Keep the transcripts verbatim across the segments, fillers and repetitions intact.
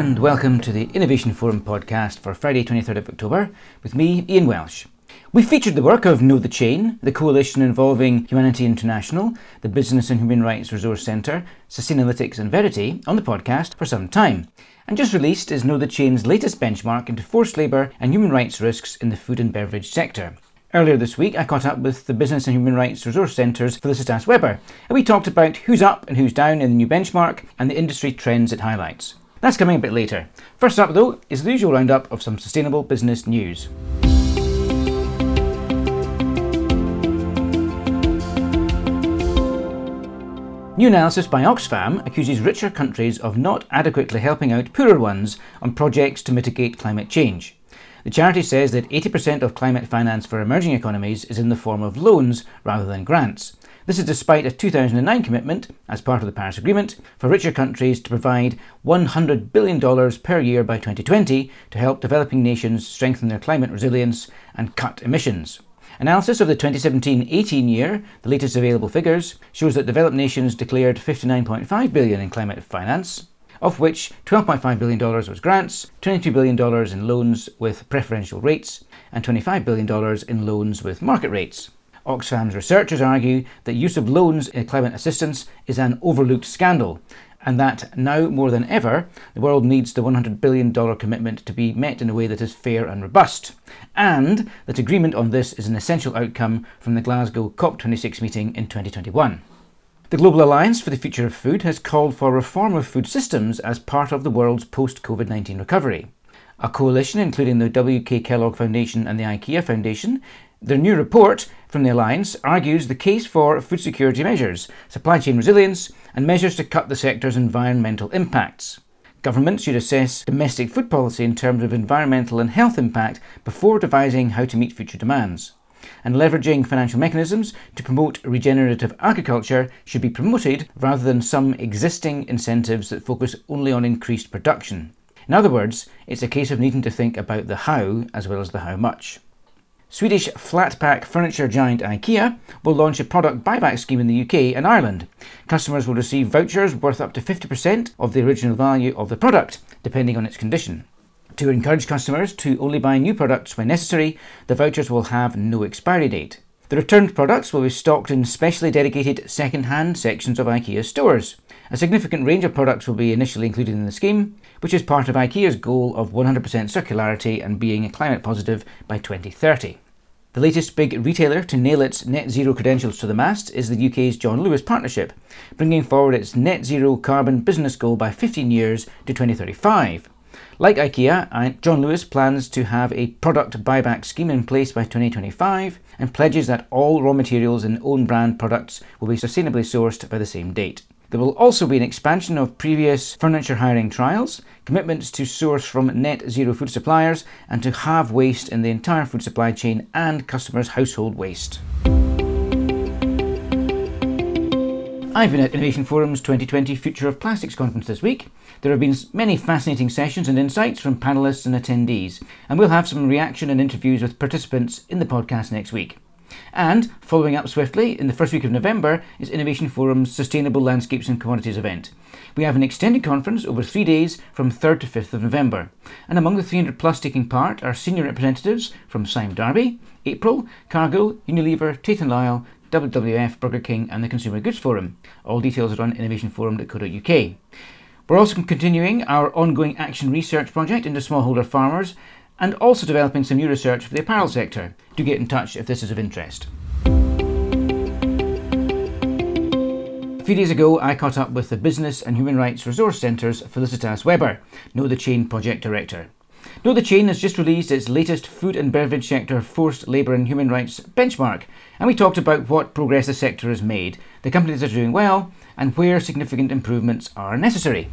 and welcome to the Innovation Forum podcast for Friday twenty-third of October with me, Ian Welsh. We featured the work of Know the Chain, the coalition involving Humanity International, the Business and Human Rights Resource Centre, Sustainalytics and Verity on the podcast for some time. And just released is Know the Chain's latest benchmark into forced labour and human rights risks in the food and beverage sector. Earlier this week, I caught up with the Business and Human Rights Resource Centre's Felicitas Weber, and we talked about who's up and who's down in the new benchmark and the industry trends it highlights. That's coming a bit later. First up, though, is the usual roundup of some sustainable business news. New analysis by Oxfam accuses richer countries of not adequately helping out poorer ones on projects to mitigate climate change. The charity says that eighty percent of climate finance for emerging economies is in the form of loans rather than grants. This is despite a two thousand nine commitment, as part of the Paris Agreement, for richer countries to provide one hundred billion dollars per year by twenty twenty to help developing nations strengthen their climate resilience and cut emissions. Analysis of the twenty seventeen eighteen year, the latest available figures, shows that developed nations declared fifty-nine point five billion dollars in climate finance, of which twelve point five billion dollars was grants, twenty-two billion dollars in loans with preferential rates, and twenty-five billion dollars in loans with market rates. Oxfam's researchers argue that use of loans in climate assistance is an overlooked scandal, and that now more than ever, the world needs the one hundred billion dollars commitment to be met in a way that is fair and robust, and that agreement on this is an essential outcome from the Glasgow COP twenty-six meeting in twenty twenty-one. The Global Alliance for the Future of Food has called for reform of food systems as part of the world's post-COVID nineteen recovery. A coalition including the W K Kellogg Foundation and the IKEA Foundation, their new report from the Alliance argues the case for food security measures, supply chain resilience, and measures to cut the sector's environmental impacts. Governments should assess domestic food policy in terms of environmental and health impact before devising how to meet future demands. And leveraging financial mechanisms to promote regenerative agriculture should be promoted rather than some existing incentives that focus only on increased production. In other words, it's a case of needing to think about the how as well as the how much. Swedish flat-pack furniture giant IKEA will launch a product buyback scheme in the U K and Ireland. Customers will receive vouchers worth up to fifty percent of the original value of the product, depending on its condition. To encourage customers to only buy new products when necessary, the vouchers will have no expiry date. The returned products will be stocked in specially dedicated second-hand sections of IKEA stores. A significant range of products will be initially included in the scheme, which is part of IKEA's goal of one hundred percent circularity and being climate positive by twenty thirty. The latest big retailer to nail its net zero credentials to the mast is the U K's John Lewis Partnership, bringing forward its net zero carbon business goal by fifteen years to twenty thirty-five. Like IKEA, John Lewis plans to have a product buyback scheme in place by twenty twenty-five and pledges that all raw materials and own brand products will be sustainably sourced by the same date. There will also be an expansion of previous furniture hiring trials, commitments to source from net zero food suppliers, and to halve waste in the entire food supply chain and customers' household waste. I've been at Innovation Forum's twenty twenty Future of Plastics conference this week. There have been many fascinating sessions and insights from panellists and attendees, and we'll have some reaction and interviews with participants in the podcast next week. And, following up swiftly, in the first week of November is Innovation Forum's Sustainable Landscapes and Commodities event. We have an extended conference over three days from third to fifth of November, and among the three hundred plus taking part are senior representatives from Sime Darby, April, Cargill, Unilever, Tate and Lyle, W W F, Burger King and the Consumer Goods Forum. All details are on innovation forum dot co dot U K. We're also continuing our ongoing action research project into smallholder farmers and also developing some new research for the apparel sector. Do get in touch if this is of interest. A few days ago, I caught up with the Business and Human Rights Resource Centre's Felicitas Weber, Know the Chain project director. Know the Chain has just released its latest food and beverage sector forced labour and human rights benchmark, and we talked about what progress the sector has made, the companies that are doing well, and where significant improvements are necessary.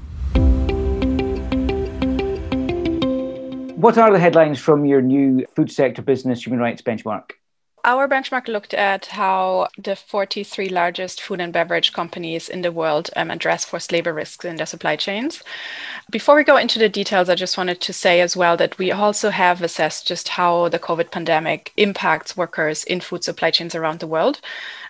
What are the headlines from your new food sector business human rights benchmark? Our benchmark looked at how the forty-three largest food and beverage companies in the world um, address forced labor risks in their supply chains. Before we go into the details, I just wanted to say as well that we also have assessed just how the COVID pandemic impacts workers in food supply chains around the world.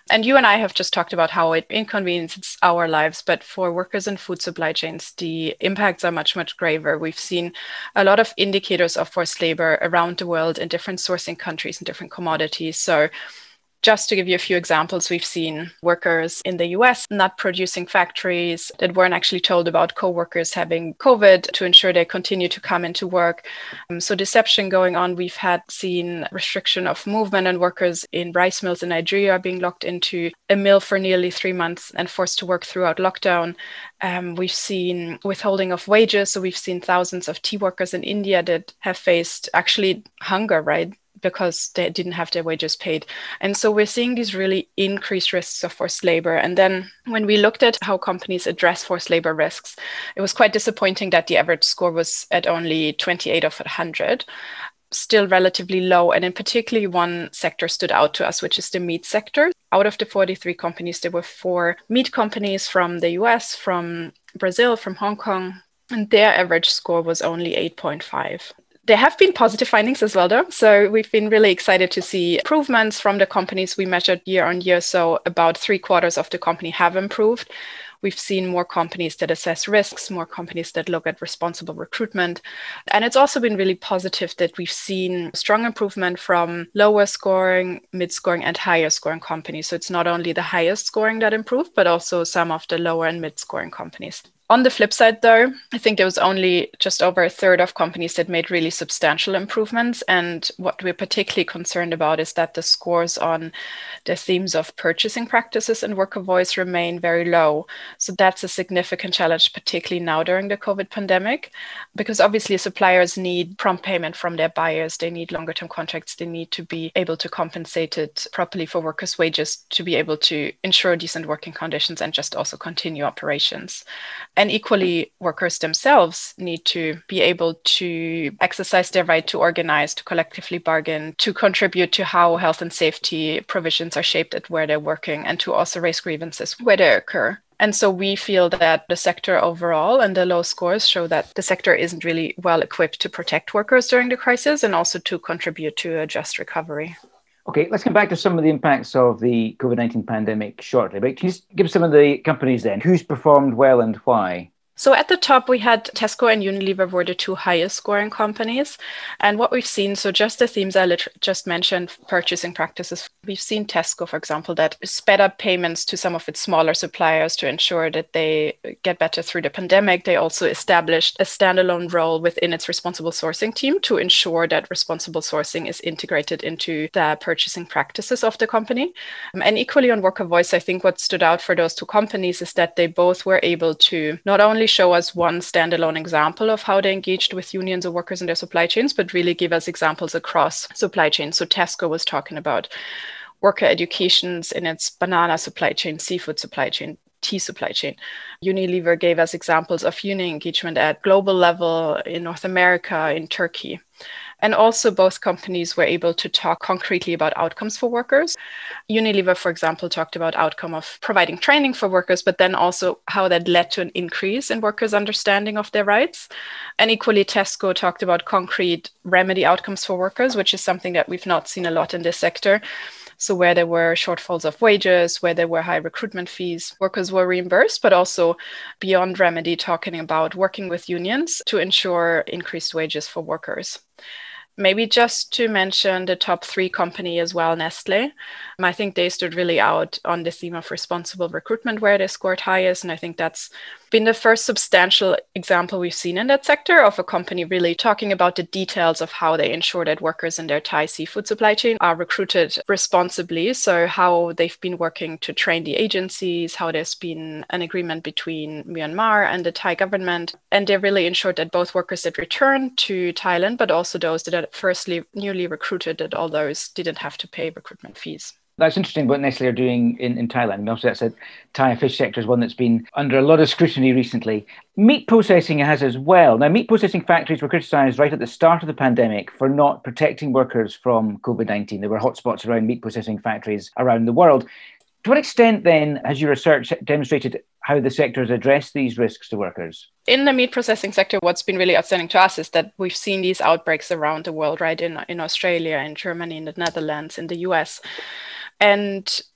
And you and I have just talked about how it inconveniences our lives, but for workers in food supply chains, the impacts are much, much graver. We've seen a lot of indicators of forced labor around the world in different sourcing countries and different commodities. So just to give you a few examples, we've seen workers in the U S not producing factories that weren't actually told about co-workers having COVID to ensure they continue to come into work. Um, so deception going on. We've had seen restriction of movement, and workers in rice mills in Nigeria are being locked into a mill for nearly three months and forced to work throughout lockdown. Um, we've seen withholding of wages. So we've seen thousands of tea workers in India that have faced actually hunger, right? Because they didn't have their wages paid. And so we're seeing these really increased risks of forced labor. And then when we looked at how companies address forced labor risks, it was quite disappointing that the average score was at only twenty-eight of one hundred, still relatively low. And in particularly one sector stood out to us, which is the meat sector. Out of the forty-three companies, there were four meat companies from the U S, from Brazil, from Hong Kong, and their average score was only eight point five. There have been positive findings as well, though. So we've been really excited to see improvements from the companies we measured year on year. So about three quarters of the company have improved. We've seen more companies that assess risks, more companies that look at responsible recruitment. And it's also been really positive that we've seen strong improvement from lower scoring, mid scoring, and higher scoring companies. So it's not only the highest scoring that improved, but also some of the lower and mid scoring companies. On the flip side, though, I think there was only just over a third of companies that made really substantial improvements. And what we're particularly concerned about is that the scores on the themes of purchasing practices and worker voice remain very low. So that's a significant challenge, particularly now during the COVID pandemic, because obviously suppliers need prompt payment from their buyers. They need longer term contracts. They need to be able to compensate it properly for workers' wages to be able to ensure decent working conditions and just also continue operations. And equally, workers themselves need to be able to exercise their right to organize, to collectively bargain, to contribute to how health and safety provisions are shaped at where they're working, and to also raise grievances where they occur. And so we feel that the sector overall and the low scores show that the sector isn't really well equipped to protect workers during the crisis and also to contribute to a just recovery. Okay, let's come back to some of the impacts of the COVID nineteen pandemic shortly. But can you give us some of the companies then? Who's performed well and why? So at the top, we had Tesco and Unilever were the two highest scoring companies. And what we've seen, so just the themes I lit- just mentioned, purchasing practices, we've seen Tesco, for example, that sped up payments to some of its smaller suppliers to ensure that they get better through the pandemic. They also established a standalone role within its responsible sourcing team to ensure that responsible sourcing is integrated into the purchasing practices of the company. Um, and equally on worker voice, I think what stood out for those two companies is that they both were able to not only show us one standalone example of how they engaged with unions or workers in their supply chains, but really give us examples across supply chains. So Tesco was talking about worker educations in its banana supply chain, seafood supply chain, tea supply chain. Unilever gave us examples of union engagement at global level in North America, in Turkey. And also both companies were able to talk concretely about outcomes for workers. Unilever, for example, talked about outcome of providing training for workers, but then also how that led to an increase in workers' understanding of their rights. And equally, Tesco talked about concrete remedy outcomes for workers, which is something that we've not seen a lot in this sector. So where there were shortfalls of wages, where there were high recruitment fees, workers were reimbursed, but also beyond remedy, talking about working with unions to ensure increased wages for workers. Maybe just to mention the top three company as well, Nestle. I think they stood really out on the theme of responsible recruitment where they scored highest. And I think that's been the first substantial example we've seen in that sector of a company really talking about the details of how they ensure that workers in their Thai seafood supply chain are recruited responsibly. So how they've been working to train the agencies, how there's been an agreement between Myanmar and the Thai government. And they really ensured that both workers that return to Thailand, but also those that are firstly newly recruited, that all those didn't have to pay recruitment fees. That's interesting what Nestle are doing in, in Thailand. I mean, also, that's a Thai fish sector is one that's been under a lot of scrutiny recently. Meat processing has as well. Now, meat processing factories were criticised right at the start of the pandemic for not protecting workers from COVID nineteen. There were hotspots around meat processing factories around the world. To what extent, then, has your research demonstrated how the sector has addressed these risks to workers? In the meat processing sector, what's been really outstanding to us is that we've seen these outbreaks around the world, right? In, in Australia, in Germany, in the Netherlands, in the U S. And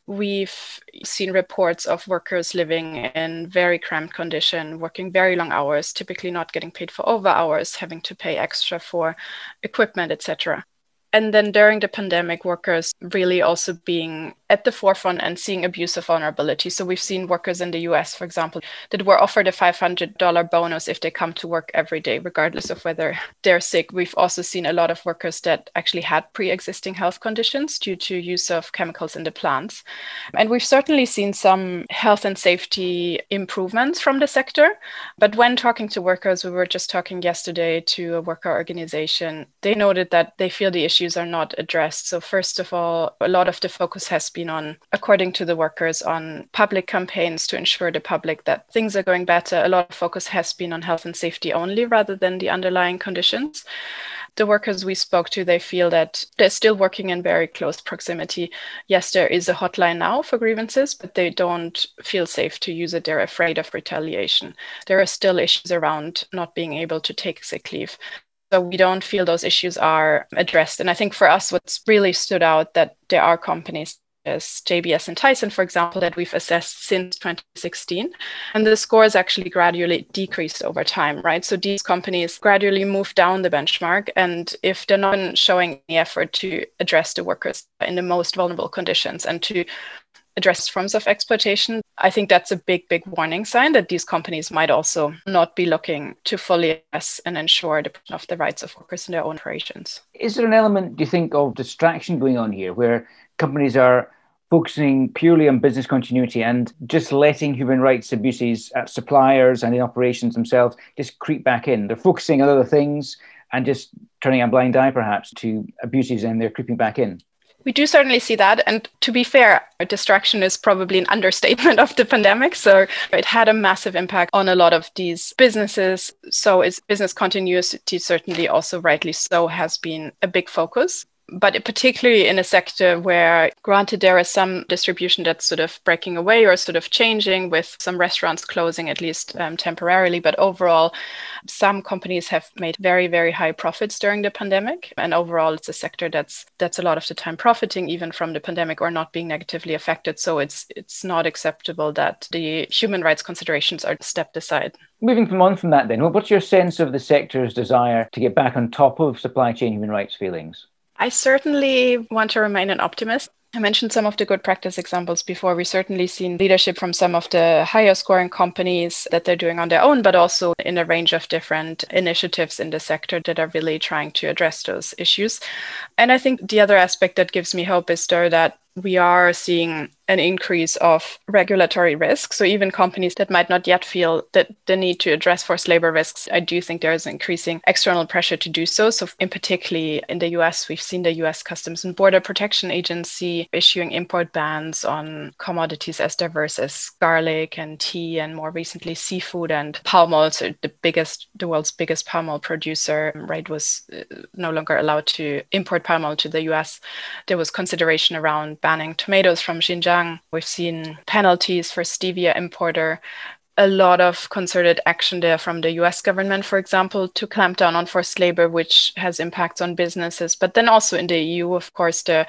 We've seen reports of workers living in very cramped condition, working very long hours, typically not getting paid for over hours, having to pay extra for equipment, et cetera. And then during the pandemic, workers really also being at the forefront and seeing abuse of vulnerability. So we've seen workers in the U S, for example, that were offered a five hundred dollars bonus if they come to work every day, regardless of whether they're sick. We've also seen a lot of workers that actually had pre-existing health conditions due to use of chemicals in the plants. And we've certainly seen some health and safety improvements from the sector. But when talking to workers, we were just talking yesterday to a worker organization, they noted that they feel the issue are not addressed. So first of all, a lot of the focus has been on, according to the workers, on public campaigns to ensure the public that things are going better. A lot of focus has been on health and safety only rather than the underlying conditions. The workers we spoke to, they feel that they're still working in very close proximity. Yes, there is a hotline now for grievances, but they don't feel safe to use it. They're afraid of retaliation. There are still issues around not being able to take sick leave. So we don't feel those issues are addressed. And I think for us, what's really stood out that there are companies as J B S and Tyson, for example, that we've assessed since twenty sixteen. And the scores actually gradually decreased over time, right? So these companies gradually move down the benchmark. And if they're not showing any effort to address the workers in the most vulnerable conditions and to address forms of exploitation, I think that's a big, big warning sign that these companies might also not be looking to fully address and ensure the protection of the rights of workers in their own operations. Is there an element, do you think, of distraction going on here where companies are focusing purely on business continuity and just letting human rights abuses at suppliers and in operations themselves just creep back in? They're focusing on other things and just turning a blind eye perhaps to abuses, and they're creeping back in. We do certainly see that. And to be fair, distraction is probably an understatement of the pandemic. So it had a massive impact on a lot of these businesses. So its business continuity, certainly also rightly so, has been a big focus. But particularly in a sector where, granted, there is some distribution that's sort of breaking away or sort of changing, with some restaurants closing at least um, temporarily. But overall, some companies have made very, very high profits during the pandemic. And overall, it's a sector that's that's a lot of the time profiting even from the pandemic or not being negatively affected. So it's it's not acceptable that the human rights considerations are stepped aside. Moving from on from that then, what's your sense of the sector's desire to get back on top of supply chain human rights feelings? I certainly want to remain an optimist. I mentioned some of the good practice examples before. We've certainly seen leadership from some of the higher scoring companies that they're doing on their own, but also in a range of different initiatives in the sector that are really trying to address those issues. And I think the other aspect that gives me hope is there that we are seeing an increase of regulatory risk. So even companies that might not yet feel that the need to address forced labor risks, I do think there is increasing external pressure to do so. So in particularly in the U S, we've seen the U S Customs and Border Protection Agency issuing import bans on commodities as diverse as garlic and tea, and more recently seafood and palm oil. So the biggest, the world's biggest palm oil producer, right, was no longer allowed to import palm oil to the U S. There was consideration around banning tomatoes from Xinjiang. We've seen penalties for stevia importer, a lot of concerted action there from the U S government, for example, to clamp down on forced labor, which has impacts on businesses. But then also in the E U, of course, the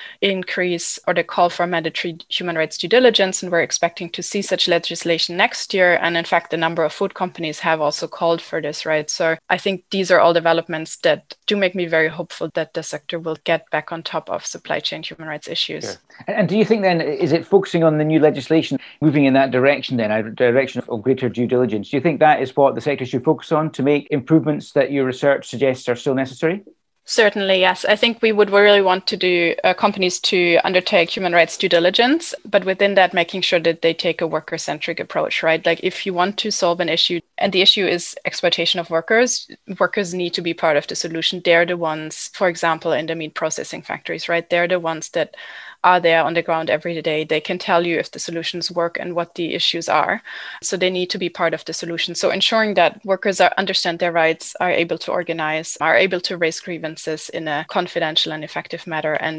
increase or the call for mandatory human rights due diligence, and we're expecting to see such legislation next year. And in fact, a number of food companies have also called for this, right? So I think these are all developments that do make me very hopeful that the sector will get back on top of supply chain human rights issues. Sure. And do you think then, is it focusing on the new legislation, moving in that direction then, a direction of greater due diligence? Do you think that is what the sector should focus on to make improvements that your research suggests are still necessary? Certainly, yes. I think we would really want to do uh, companies to undertake human rights due diligence, but within that, making sure that they take a worker-centric approach, right? Like if you want to solve an issue, and the issue is exploitation of workers, workers need to be part of the solution. They're the ones, for example, in the meat processing factories, right? They're the ones that are there on the ground every day. They can tell you if the solutions work and what the issues are. So they need to be part of the solution. So ensuring that workers are, understand their rights, are able to organize, are able to raise grievances in a confidential and effective manner, and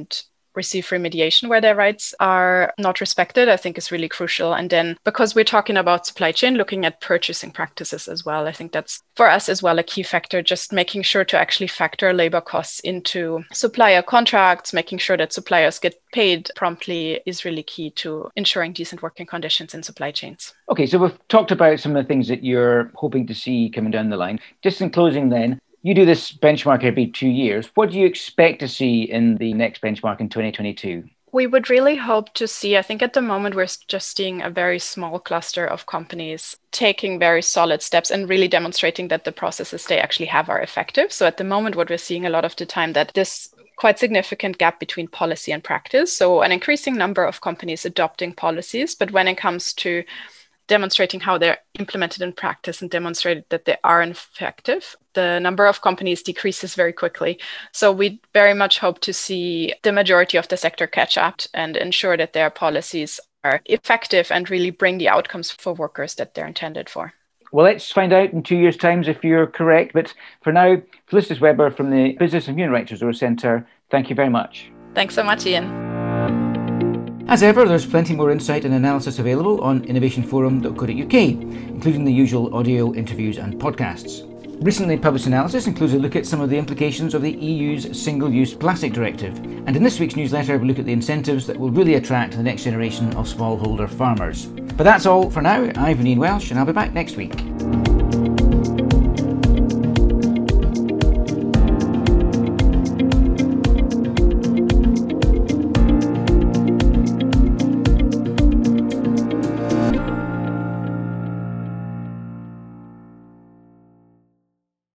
receive remediation where their rights are not respected, I think is really crucial. And then because we're talking about supply chain, looking at purchasing practices as well, I think that's for us as well a key factor, just making sure to actually factor labor costs into supplier contracts, making sure that suppliers get paid promptly is really key to ensuring decent working conditions in supply chains. Okay, so we've talked about some of the things that you're hoping to see coming down the line. Just in closing then, you do this benchmark every two years. What do you expect to see in the next benchmark in twenty twenty-two? We would really hope to see, I think at the moment we're just seeing a very small cluster of companies taking very solid steps and really demonstrating that the processes they actually have are effective. So at the moment, what we're seeing a lot of the time that this quite significant gap between policy and practice. So an increasing number of companies adopting policies, but when it comes to demonstrating how they're implemented in practice and demonstrated that they are effective, the number of companies decreases very quickly. So we very much hope to see the majority of the sector catch up and ensure that their policies are effective and really bring the outcomes for workers that they're intended for. Well, let's find out in two years' time if you're correct. But for now, Felicitas Weber from the Business and Human Rights Resource Centre, thank you very much. Thanks so much, Ian. As ever, there's plenty more insight and analysis available on innovation forum dot co dot uk, including the usual audio, interviews and podcasts. Recently published analysis includes a look at some of the implications of the E U's Single-Use Plastic Directive. And in this week's newsletter, we look at the incentives that will really attract the next generation of smallholder farmers. But that's all for now. I've been Ian Welsh and I'll be back next week.